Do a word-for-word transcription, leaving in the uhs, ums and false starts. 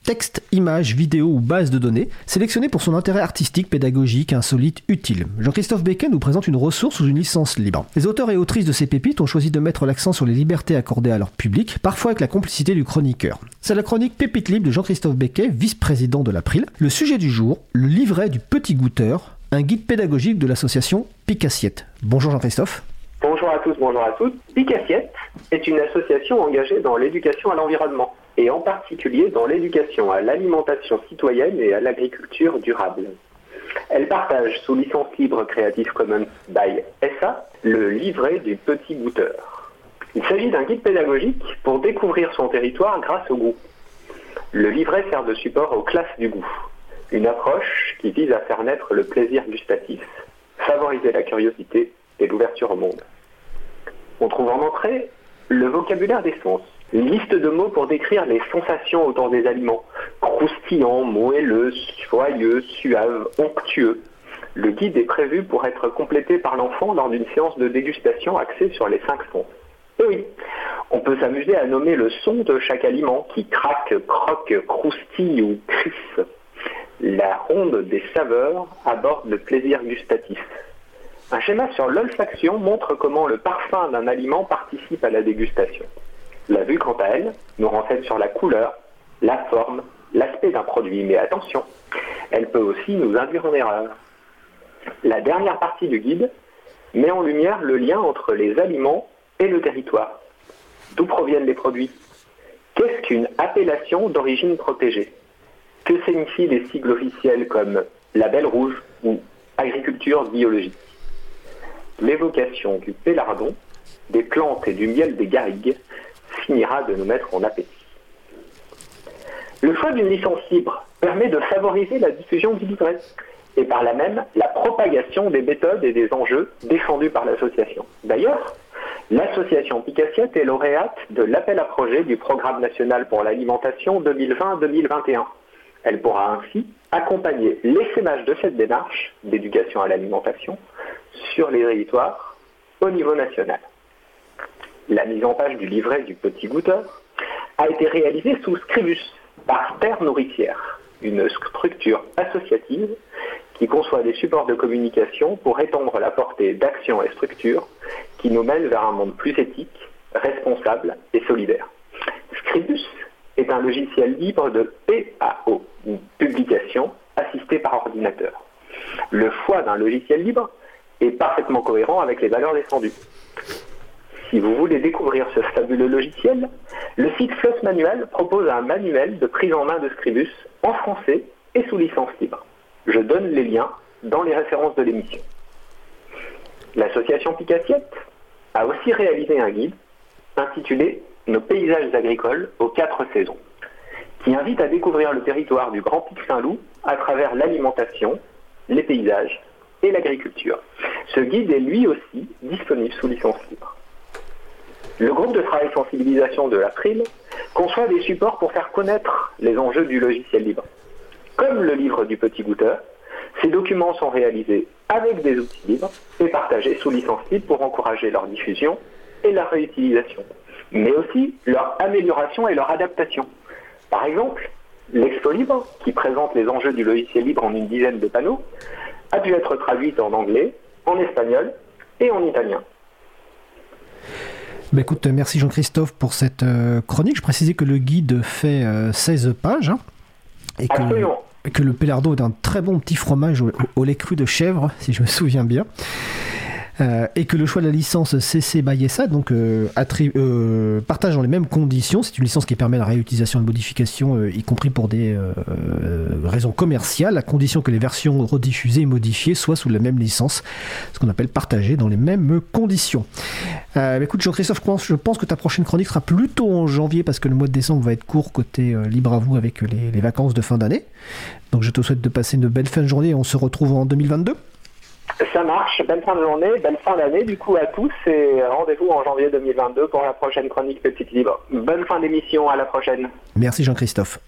Texte, images, vidéos ou bases de données, sélectionnées pour son intérêt artistique, pédagogique, insolite, utile. Jean-Christophe Becquet nous présente une ressource sous une licence libre. Les auteurs et autrices de ces pépites ont choisi de mettre l'accent sur les libertés accordées à leur public, parfois avec la complicité du chroniqueur. C'est la chronique Pépite libre de Jean-Christophe Becquet, vice-président de l'April. Le sujet du jour, le livret du petit goûteur, un guide pédagogique de l'association Picassiette. Bonjour Jean-Christophe. Bonjour à tous, bonjour à toutes. Picassiette est une association engagée dans l'éducation à l'environnement, et en particulier dans l'éducation à l'alimentation citoyenne et à l'agriculture durable. Elle partage sous licence libre Creative Commons by S A le livret du petit goûteur. Il s'agit d'un guide pédagogique pour découvrir son territoire grâce au goût. Le livret sert de support aux classes du goût, une approche qui vise à faire naître le plaisir gustatif, favoriser la curiosité et l'ouverture au monde. On trouve en entrée le vocabulaire des sens, une liste de mots pour décrire les sensations autour des aliments, croustillants, moelleux, joyeux, suaves, onctueux. Le guide est prévu pour être complété par l'enfant lors d'une séance de dégustation axée sur les cinq sens. Et oui, on peut s'amuser à nommer le son de chaque aliment qui craque, croque, croustille ou crisse. La ronde des saveurs aborde le plaisir gustatif. Un schéma sur l'olfaction montre comment le parfum d'un aliment participe à la dégustation. La vue, quant à elle, nous renseigne sur la couleur, la forme, l'aspect d'un produit. Mais attention, elle peut aussi nous induire en erreur. La dernière partie du guide met en lumière le lien entre les aliments et le territoire. D'où proviennent les produits? Qu'est-ce qu'une appellation d'origine protégée? Que signifient les sigles officiels comme label rouge ou agriculture biologique? L'évocation du pélardon, des plantes et du miel des garrigues finira de nous mettre en appétit. Le choix d'une licence libre permet de favoriser la diffusion du livret et par là même la propagation des méthodes et des enjeux défendus par l'association. D'ailleurs, l'association Picassiette est lauréate de l'appel à projet du Programme national pour l'alimentation deux mille vingt deux mille vingt et un. Elle pourra ainsi accompagner l'essaimage de cette démarche d'éducation à l'alimentation sur les territoires au niveau national. La mise en page du livret du petit goûteur a été réalisée sous Scribus par Terre Nourricière, une structure associative qui conçoit des supports de communication pour étendre la portée d'actions et structures qui nous mènent vers un monde plus éthique, responsable et solidaire. Scribus est un logiciel libre de P A O, une publication assistée par ordinateur. Le choix d'un logiciel libre est parfaitement cohérent avec les valeurs défendues. Si vous voulez découvrir ce fabuleux logiciel, le site Floss Manual propose un manuel de prise en main de Scribus en français et sous licence libre. Je donne les liens dans les références de l'émission. L'association Picassiette a aussi réalisé un guide intitulé « Nos paysages agricoles aux quatre saisons » qui invite à découvrir le territoire du Grand Pic Saint-Loup à travers l'alimentation, les paysages et l'agriculture. Ce guide est lui aussi disponible sous licence libre. Le groupe de travail sensibilisation de l'April conçoit des supports pour faire connaître les enjeux du logiciel libre. Comme le livre du petit goûteur, ces documents sont réalisés avec des outils libres et partagés sous licence libre pour encourager leur diffusion et leur réutilisation, mais aussi leur amélioration et leur adaptation. Par exemple, l'Expo Libre, qui présente les enjeux du logiciel libre en une dizaine de panneaux, a dû être traduite en anglais, en espagnol et en italien. Bah écoute, merci Jean-Christophe pour cette euh, chronique. Je précisais que le guide fait euh, seize pages hein, et, que, et que le pélardon est un très bon petit fromage au, au lait cru de chèvre, si je me souviens bien. Euh, et que le choix de la licence C C by S A donc, euh, attri- euh, partage dans les mêmes conditions. C'est une licence qui permet la réutilisation et la modification, euh, y compris pour des euh, euh, raisons commerciales, à condition que les versions rediffusées et modifiées soient sous la même licence, ce qu'on appelle partagées dans les mêmes conditions. Euh, écoute Jean-Christophe, je pense, je pense que ta prochaine chronique sera plutôt en janvier, parce que le mois de décembre va être court côté euh, libre à vous avec les, les vacances de fin d'année. Donc je te souhaite de passer une belle fin de journée et on se retrouve en deux mille vingt-deux. Ça marche, belle fin de journée, belle fin d'année du coup à tous et rendez-vous en janvier deux mille vingt-deux pour la prochaine chronique Petite Libre. Bonne fin d'émission, à la prochaine. Merci Jean-Christophe.